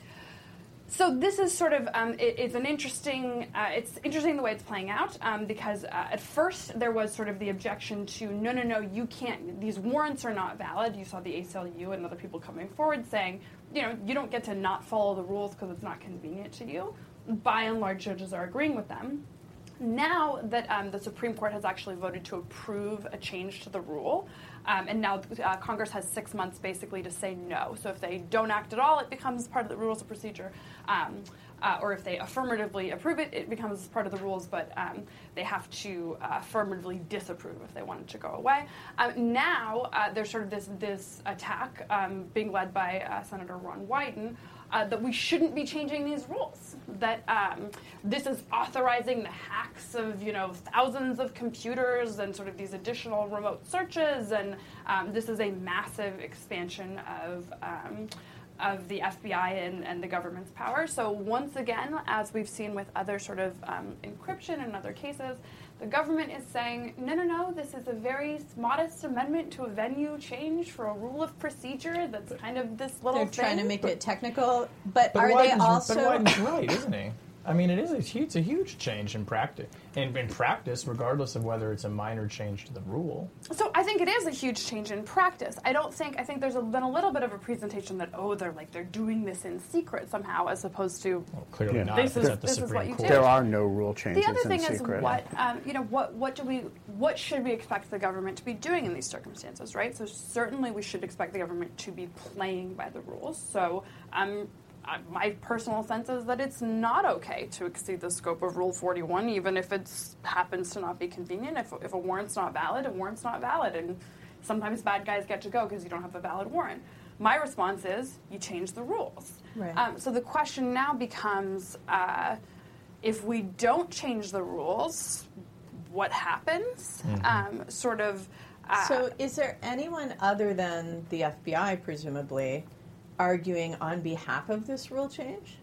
So this is sort of um, it, it's an interesting uh, it's interesting the way it's playing out um, because uh, at first there was sort of the objection to no no no you can't, these warrants are not valid. You saw the A C L U and other people coming forward saying, you know, you don't get to not follow the rules because it's not convenient to you. By and large, judges are agreeing with them. Now that um, the Supreme Court has actually voted to approve a change to the rule, um, and now uh, Congress has six months basically to say no. So if they don't act at all, it becomes part of the rules of procedure. Um, uh, or if they affirmatively approve it, it becomes part of the rules, but um, they have to uh, affirmatively disapprove if they want it to go away. Um, now uh, there's sort of this, this attack um, being led by uh, Senator Ron Wyden, Uh, that we shouldn't be changing these rules, that um, this is authorizing the hacks of, you know, thousands of computers and sort of these additional remote searches, and um, this is a massive expansion of um, of the F B I and, and the government's power. So once again, as we've seen with other sort of um, encryption and other cases, the government is saying, no, no, no, this is a very modest amendment to a venue change for a rule of procedure that's kind of this little They're thing. trying to make it technical, but, But are Wyden's, they also... But Wyden's right, isn't he? I mean, it is a huge, it's a huge change in practice, in, in practice, regardless of whether it's a minor change to the rule. So I think it is a huge change in practice. I don't think I think there's a, been a little bit of a presentation that oh they're like they're doing this in secret somehow as opposed to Well, clearly Yeah. not. This if it's is- at the this is Supreme what you Court. do. There are no rule changes the other in thing secret. is what um, you know what what do we what should we expect the government to be doing in these circumstances, right? So certainly we should expect the government to be playing by the rules. So um. Uh, my personal sense is that it's not okay to exceed the scope of Rule forty-one, even if it happens to not be convenient. If, if a warrant's not valid, a warrant's not valid. And sometimes bad guys get to go because you don't have a valid warrant. My response is you change the rules. Right. Um, so the question now becomes, uh, if we don't change the rules, what happens? Mm-hmm. Um, sort of... Uh, So is there anyone other than the F B I, presumably, arguing on behalf of this rule change?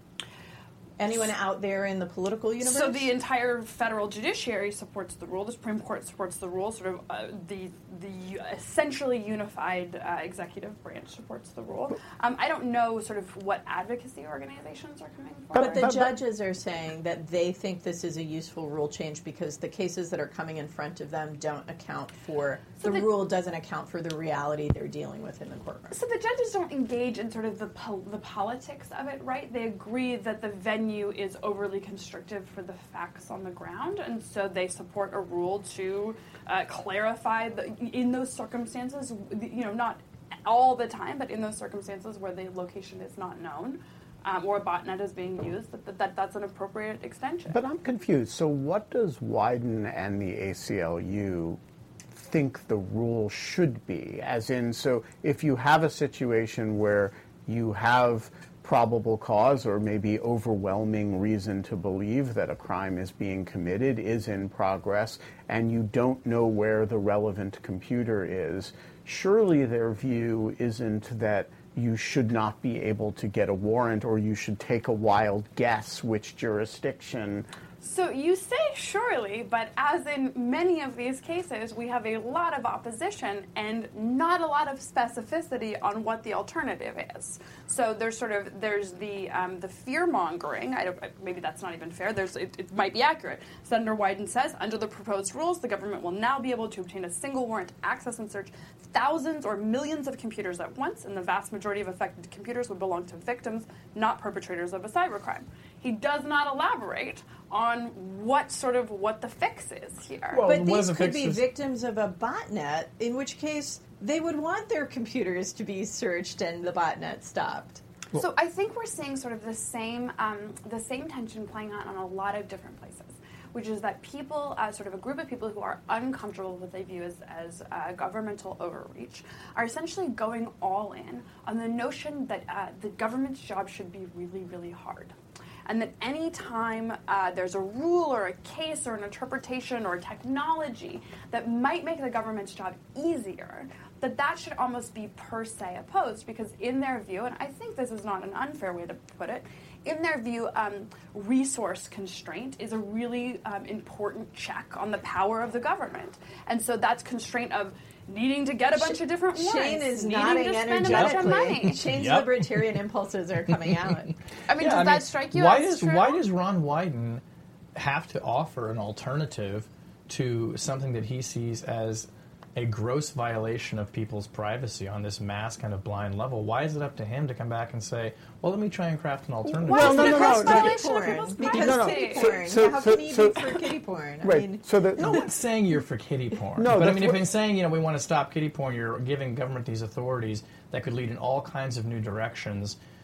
Anyone out there in the political universe? So the entire federal judiciary supports the rule. The Supreme Court supports the rule. Sort of uh, the the essentially unified uh, executive branch supports the rule. Um, I don't know sort of what advocacy organizations are coming forward. But the But- but- judges are saying that they think this is a useful rule change because the cases that are coming in front of them don't account for, So the the- rule doesn't account for the reality they're dealing with in the courtroom. So the judges don't engage in sort of the pol- the politics of it, right? They agree that the venue is overly constrictive for the facts on the ground, and so they support a rule to uh, clarify the, in those circumstances, you know, not all the time, but in those circumstances where the location is not known um, or a botnet is being used, that, that, that that's an appropriate extension. But I'm confused. So what does Wyden and the A C L U think the rule should be? As in, so if you have a situation where you have probable cause or maybe overwhelming reason to believe that a crime is being committed, is in progress, and you don't know where the relevant computer is, surely their view isn't that you should not be able to get a warrant or you should take a wild guess which jurisdiction. So you say surely, but as in many of these cases, we have a lot of opposition and not a lot of specificity on what the alternative is. So there's sort of there's the um, the fear mongering. I don't, maybe that's not even fair. There's it, it might be accurate. Senator Wyden says under the proposed rules, the government will now be able to obtain a single warrant to access and search thousands or millions of computers at once, and the vast majority of affected computers would belong to victims, not perpetrators of a cybercrime. He does not elaborate on what sort of what the fix is here. Well, But one of these the could be fixes- victims of a botnet, in which case they would want their computers to be searched and the botnet stopped. So I think we're seeing sort of the same um, the same tension playing out on a lot of different places, which is that people, uh, sort of a group of people who are uncomfortable with what they view as, as uh, governmental overreach, are essentially going all in on the notion that uh, the government's job should be really, really hard. And that any time uh, there's a rule or a case or an interpretation or technology that might make the government's job easier, that that should almost be per se opposed, because in their view, and I think this is not an unfair way to put it, in their view, um, resource constraint is a really um, important check on the power of the government. And so that's constraint of needing to get a bunch of different warrants, Shane is needing nodding to spend a bunch of money. energetically. Shane's Yep. libertarian impulses are coming out. I mean, Yeah, does I that mean, strike you why as does true? why does Ron Wyden have to offer an alternative to something that he sees as a gross violation of people's privacy on this mass kind of blind level? Why is it up to him to come back and say, well, let me try and craft an alternative? Why Well, is no, it a no, gross no, no, violation of porn. people's Because No, no. privacy? kitty So- porn. so- How so- can you so- be for kitty porn? I Right. mean, So the No one's saying you're for kiddie porn. No, but I that's mean, if what- you're saying, you know, we want to stop kiddie porn, you're giving government these authorities that could lead in all kinds of new directions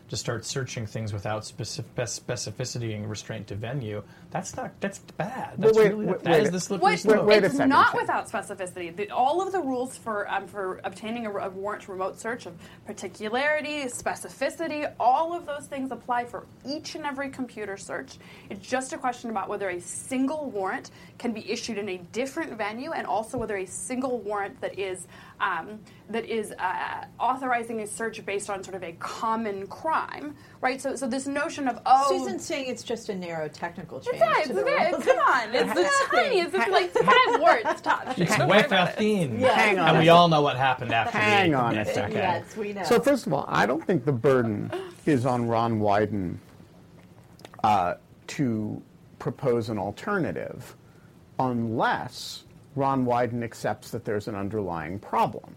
just start searching things without specific specificity and restraint to venue, that's not that's bad. That's wait, really wait, that wait, is the slippery Wait, slope. wait a it's second, not Shane. without specificity. The, all of the rules for um, for obtaining a, a warrant to remote search of particularity, specificity, all of those things apply for each and every computer search. It's just a question about whether a single warrant can be issued in a different venue, and also whether a single warrant that is um, that is uh, authorizing a search based on sort of a common crime, right? So, so this notion of oh, Susan's saying it's just a narrow technical change. yeah, it's to the very, rules. come on, it's the tiniest, it's like five words tops. It's Don't worry wafer about it. thin. Hang on And a we all know what happened after. Hang the, on a Okay. second. Yes, we know. So first of all, I don't think the burden is on Ron Wyden uh, to propose an alternative unless Ron Wyden accepts that there's an underlying problem.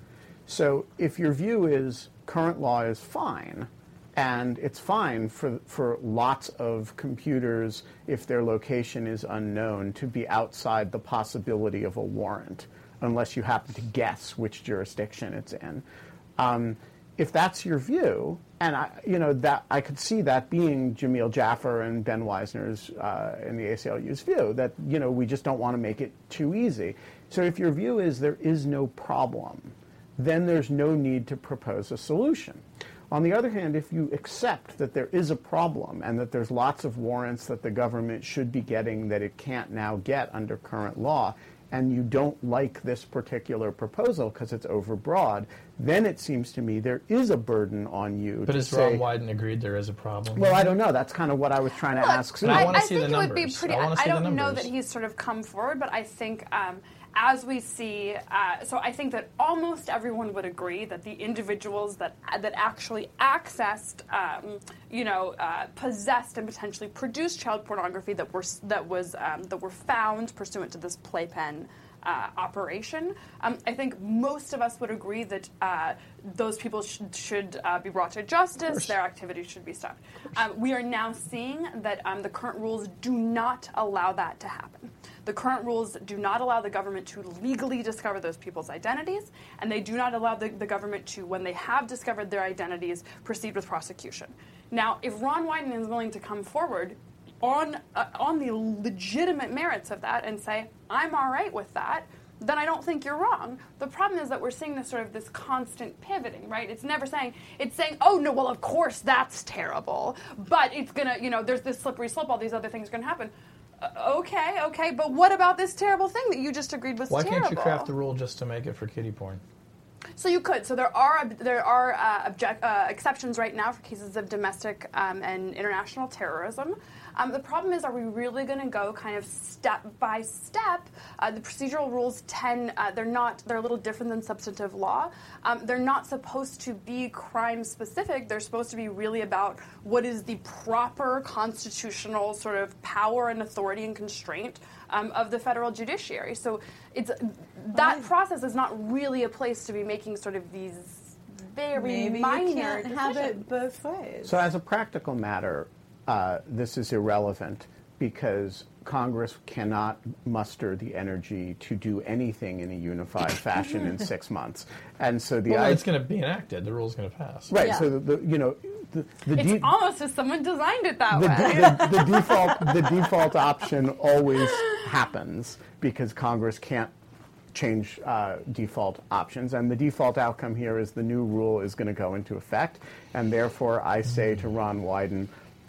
So if your view is current law is fine, and it's fine for, for lots of computers, if their location is unknown, to be outside the possibility of a warrant, unless you happen to guess which jurisdiction it's in. Um, if that's your view, and I, you know that I could see that being Jamil Jaffer and Ben Weisner's uh, and the A C L U's view, that you know we just don't want to make it too easy. So if your view is there is no problem, then there's no need to propose a solution. On the other hand, if you accept that there is a problem and that there's lots of warrants that the government should be getting that it can't now get under current law, and you don't like this particular proposal because it's overbroad, then it seems to me there is a burden on you But to has say, Ron Wyden agreed there is a problem? well, I don't know. That's kind of what I was trying to Look, ask But I Susan. wanna I see the think it would be numbers. pretty. I wanna I, see the don't know numbers. that he's sort of come forward, but I think um, as we see, uh, so I think that almost everyone would agree that the individuals that that actually accessed, um, you know, uh, possessed and potentially produced child pornography that were that was um, that were found pursuant to this playpen Uh, operation. Um, I think most of us would agree that uh, those people should, should uh, be brought to justice, their activities should be stopped. Um, we are now seeing that um, the current rules do not allow that to happen. The current rules do not allow the government to legally discover those people's identities, and they do not allow the, the government to, when they have discovered their identities, proceed with prosecution. Now, if Ron Wyden is willing to come forward on uh, on the legitimate merits of that and say, I'm all right with that, then I don't think you're wrong. The problem is that we're seeing this sort of this constant pivoting, right? It's never saying, it's saying, oh, no, well, of course that's terrible, but it's going to, you know, there's this slippery slope, all these other things are going to happen. Uh, okay, okay, but what about this terrible thing that you just agreed was Why terrible? can't you craft a rule just to make it for kiddie porn? So you could. So there are there are uh, object, uh, exceptions right now for cases of domestic um, and international terrorism. Um, the problem is, are we really going to go kind of step by step? Uh, the procedural rules tend uh, they're not they're a little different than substantive law. Um, they're not supposed to be crime specific. They're supposed to be really about what is the proper constitutional sort of power and authority and constraint um, of the federal judiciary. So it's that process is not really a place to be making sort of these very Maybe minor you can't decisions. have it both ways. So as a practical matter, uh, this is irrelevant because Congress cannot muster the energy to do anything in a unified fashion in six months. And so the Well, I- it's going to be enacted. The rule's going to pass. right. Yeah. So the, the you know the, the It's de- almost as someone designed it that the, way. de- the, the default the default option always happens because Congress can't change uh, default options, and the default outcome here is the new rule is going to go into effect, and therefore I say to Ron Wyden,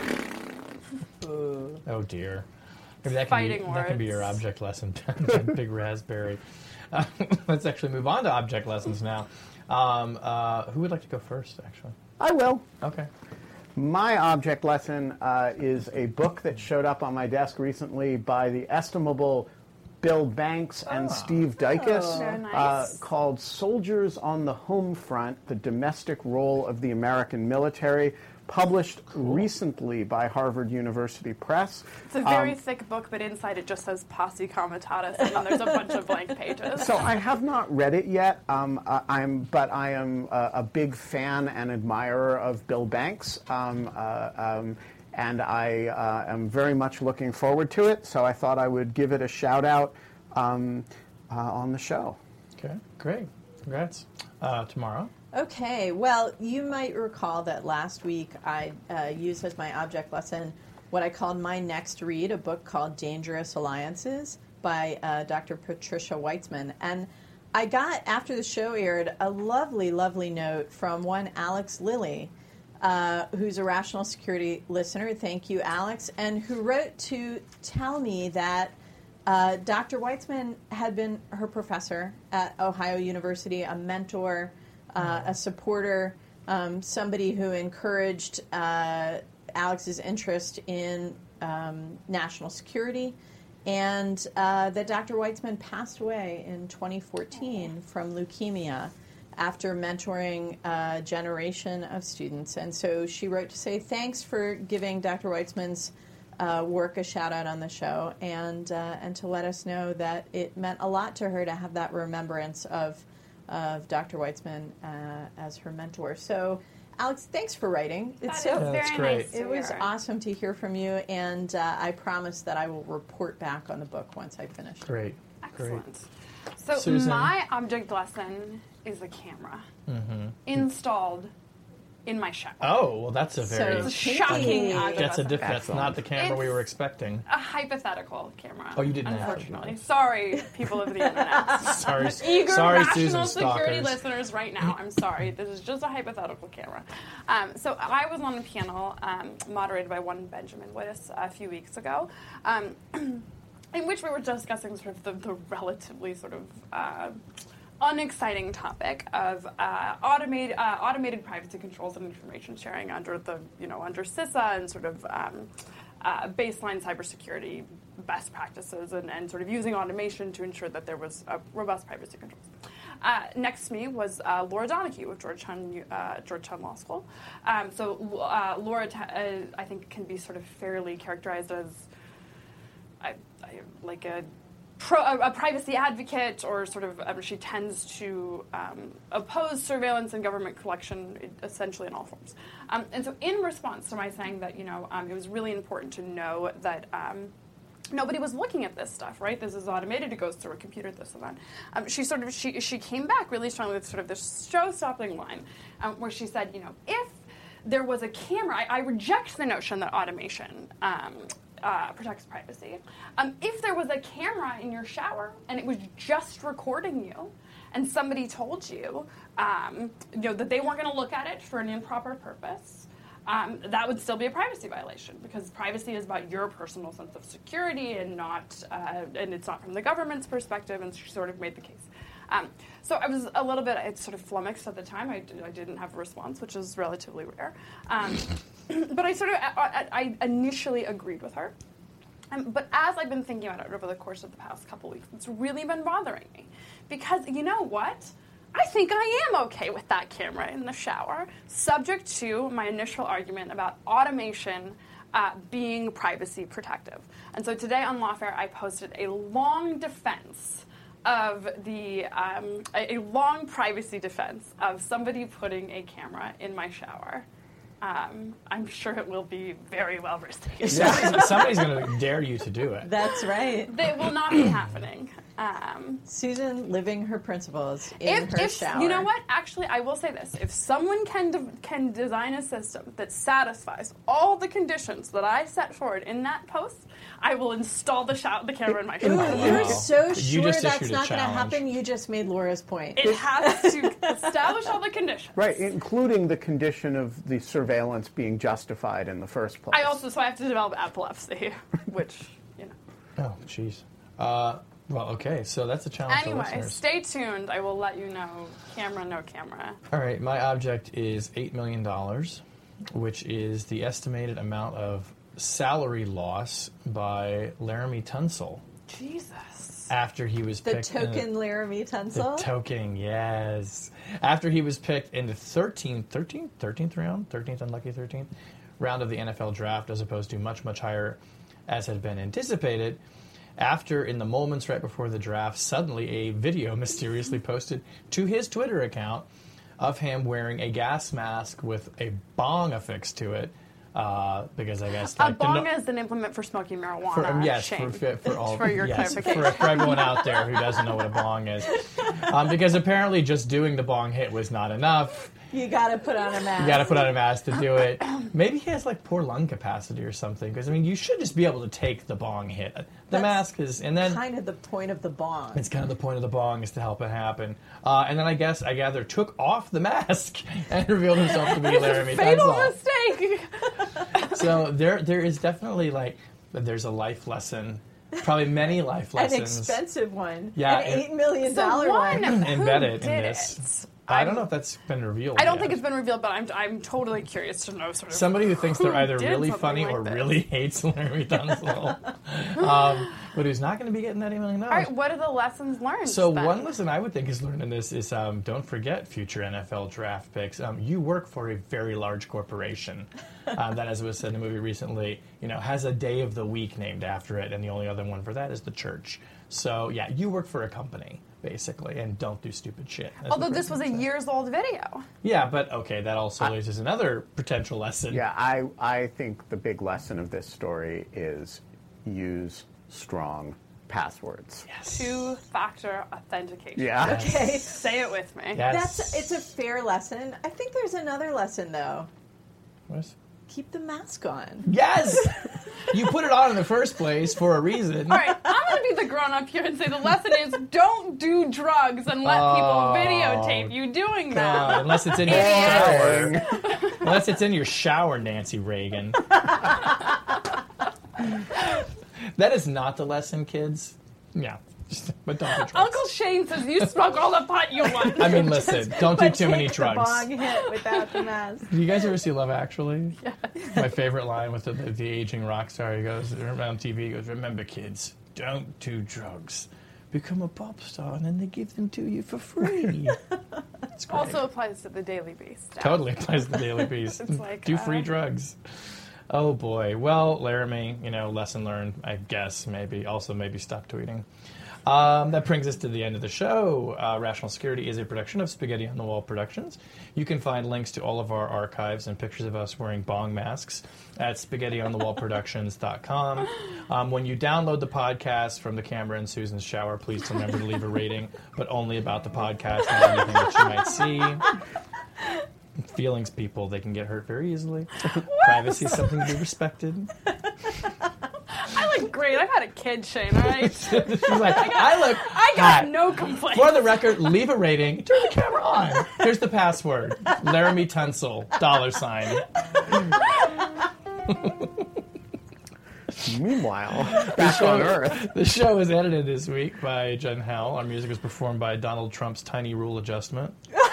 Oh dear. Maybe that can, Fighting be, that can be your words. object lesson, Big Raspberry. Uh, let's actually move on to object lessons now. Um, uh, who would like to go first, actually? I will. Okay. My object lesson uh, is a book that showed up on my desk recently by the estimable Bill Banks and Steve Dicus, Very nice. uh, called Soldiers on the Home Front, The Domestic Role of the American Military, published recently by Harvard University Press. It's a very Um, thick book, but inside it just says Posse Comitatus, and then there's a bunch of blank pages. So I have not read it yet, um, uh, I'm, but I am a, a big fan and admirer of Bill Banks, um, uh, um, and I uh, am very much looking forward to it, so I thought I would give it a shout-out um, uh, on the show. Okay, great. Congrats. Uh, tomorrow? Okay, well, you might recall that last week I uh, used as my object lesson what I called my next read, a book called Dangerous Alliances by uh, Doctor Patricia Weitzman. And I got, after the show aired, a lovely, lovely note from one Alex Lilly, uh, who's a Rational Security listener. Thank you, Alex. And who wrote to tell me that uh, Doctor Weitzman had been her professor at Ohio University, a mentor, uh, a supporter, um, somebody who encouraged uh, Alex's interest in um, national security, and uh, that Doctor Weitzman passed away in twenty fourteen from leukemia after mentoring a generation of students. And so she wrote to say thanks for giving Doctor Weitzman's uh, work a shout-out on the show, and uh, and to let us know that it meant a lot to her to have that remembrance of, of Doctor Weitzman uh, as her mentor. So, Alex, thanks for writing. It's That so is Yeah, that's very great. nice to it was hear. awesome to hear from you, and uh, I promise that I will report back on the book once I finish. Great. Excellent. So Susan? my object lesson is a camera installed in my shower. Oh, well, that's a very... So It's a shocking object that's a lesson. diff- That's not the camera we It's- were expecting. A hypothetical camera. Oh, you didn't have it. Unfortunately. Sorry, people of the internet. Sorry, Eager sorry, rational Susan security Stalkers. listeners right now. I'm sorry. This is just a hypothetical camera. Um, so I was on a panel um, moderated by one Benjamin Wittes a few weeks ago, um, in which we were discussing sort of the, the relatively sort of uh, unexciting topic of uh, automated uh, automated privacy controls and information sharing under the you know under CISA and sort of um, uh, baseline cybersecurity best practices and, and sort of using automation to ensure that there was uh, robust privacy controls. Uh, next to me was uh, Laura Donahue of Georgetown, uh, Georgetown Law School. Um, so uh, Laura, t- uh, I think, can be sort of fairly characterized as I, I, like a Pro, a, a privacy advocate, or sort of um, she tends to um, oppose surveillance and government collection, essentially in all forms. Um, and so, in response to my saying that you know um, it was really important to know that um, nobody was looking at this stuff, right? This is automated; it goes through a computer, this and that. Um, she sort of she she came back really strongly with sort of this show-stopping line, um, where she said, you know, if there was a camera, I, I reject the notion that automation. Um, Uh, protects privacy. Um, if there was a camera in your shower and it was just recording you, and somebody told you, um, you know, that they weren't going to look at it for an improper purpose, um, that would still be a privacy violation, because privacy is about your personal sense of security and not, uh, and it's not from the government's perspective. And she sort of made the case. Um, so I was a little bit, I sort of flummoxed at the time. I, I didn't have a response, which is relatively rare. Um, but I sort of, I, I initially agreed with her. Um, but as I've been thinking about it over the course of the past couple weeks, it's really been bothering me. Because you know what? I think I am okay with that camera in the shower, subject to my initial argument about automation uh, being privacy protective. And so today on Lawfare, I posted a long defense of the um, a, a long privacy defense of somebody putting a camera in my shower. Um, I'm sure it will be very well received. Somebody's, somebody's going to dare you to do it. That's right. They will not be happening. Um, Susan living her principles in if, her if, shower. You know what? Actually, I will say this. If someone can de- can design a system that satisfies all the conditions that I set forward in that post, I will install the, shower, the camera in my shower. Ooh, Wow. you're so You sure just that's issued a not going to challenge. happen. You just made Laura's point. It has to establish all the conditions. Right, including the condition of the surveillance being justified in the first place. I also, so I have to develop epilepsy, which, you know. Oh, jeez. Uh, well, okay, so that's a challenge for Anyway, listeners. stay tuned. I will let you know. Camera, no camera. All right, my object is eight million dollars, which is the estimated amount of salary loss by Laramie Tunsil Jesus. after he was the picked in token Laramie the Tunsil. token, yes. After he was picked in the thirteenth, thirteenth, thirteenth round, thirteenth unlucky thirteenth round of the N F L draft, as opposed to much, much higher as had been anticipated. After, in the moments right before the draft, suddenly a video mysteriously posted to his Twitter account of him wearing a gas mask with a bong affixed to it, Uh, because I guess A like the bong no- is an implement for smoking marijuana. for, um, yes, Shane. for, for, for all For your yes, clarification. for, for everyone out there who doesn't know what a bong is, um, because apparently just doing the bong hit was not enough. You got to put on a mask. You got to put on a mask to do it. Maybe he has like poor lung capacity or something. Because I mean, you should just be able to take the bong hit. The That's mask is, and then kind of the point of the bong. it's kind of the point of the bong is to help it happen. Uh, and then I guess I gather took off the mask and revealed himself to be Laramie Fatal Tunsil. mistake. So there, there is definitely like there's a life lesson. Probably many life An lessons expensive one. Yeah, An and- eight million So dollar one, one. who embedded in did this. it? I don't know if that's been revealed. I don't yet. think it's been revealed, but I'm I'm totally curious to know sort of Somebody who thinks they're who either did really something funny like or this. really hates Larry Tunsil, um, but who's not going to be getting that eight million dollars. All right, what are the lessons learned? So then? one lesson I would think is learned in this is um, don't forget future N F L draft picks. Um, you work for a very large corporation um, that, as was said in the movie recently, you know, has a day of the week named after it, and the only other one for that is the church. So yeah, you work for a company basically, and don't do stupid shit. as the Although this was a president said. years old video. Yeah, but okay, that also raises another potential lesson. Yeah, I, I think the big lesson of this story is use strong passwords. Yes. Two-factor authentication. Yeah. Okay. Say it with me. Yes. That's it's a fair lesson. I think there's another lesson though. What? Keep the mask on. Yes! You put it on in the first place for a reason. All right, I'm going to be the grown-up here and say the lesson is don't do drugs and let Oh, people videotape you doing God, that. unless it's in your shower. Unless it's in your shower, Nancy Reagan. That is not the lesson, kids. Yeah. Just, but don't do drugs. Uncle Shane says you smoke all the pot you want. I mean, listen, don't do But too many take the drugs. bong hit without the mask. Do you guys ever see Love Actually? Yeah. My favorite line with the, the, the aging rock star, he goes, on T V, he goes, remember kids, don't do drugs. Become a pop star and then they give them to you for free. It's great. Also applies to the Daily Beast. Totally applies to the Daily Beast. It's like, do free uh, drugs. Oh boy. Well, Laramie, you know, lesson learned, I guess, maybe. Also, maybe stop tweeting. Um, that brings us to the end of the show. Uh, Rational Security is a production of Spaghetti on the Wall Productions. You can find links to all of our archives and pictures of us wearing bong masks at spaghetti on the wall productions dot com. Um, when you download the podcast from the camera in Susan's shower, please remember to leave a rating, but only about the podcast, not anything that you might see. Feelings, people, they can get hurt very easily. Privacy is something to be respected. I look great. I've had a kid, Shane, all right? She's like, I look I got hot. no complaints. For the record, leave a rating. Turn the camera on. Here's the password. Laramie Tunsil, dollar sign. Meanwhile, back on Earth. The show is edited this week by Jen Howell. Our music is performed by Donald Trump's Tiny Rule Adjustment.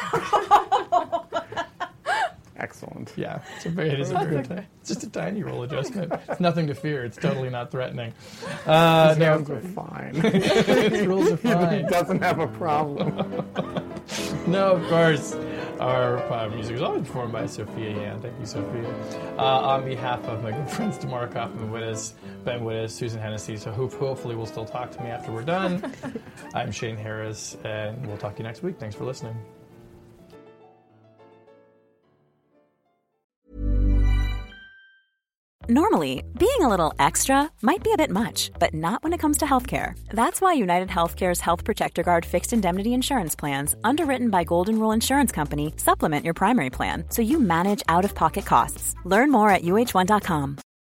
Excellent. Yeah, it's, a very, it is a very ti- it's just a tiny rule adjustment. It's nothing to fear. It's totally not threatening. Uh, His no, hands are fine. its rules are He fine. doesn't have a problem. No, of course. Our uh, music is always performed by Sophia Yan. Thank you, Sophia. Uh, on behalf of my good friends Tamara Kaufman Wittes, Ben Wittes, Susan Hennessy, so ho- hopefully will still talk to me after we're done. I'm Shane Harris, and we'll talk to you next week. Thanks for listening. Normally, being a little extra might be a bit much, but not when it comes to healthcare. That's why United Healthcare's Health Protector Guard fixed indemnity insurance plans, underwritten by Golden Rule Insurance Company, supplement your primary plan so you manage out-of-pocket costs. Learn more at U H one dot com.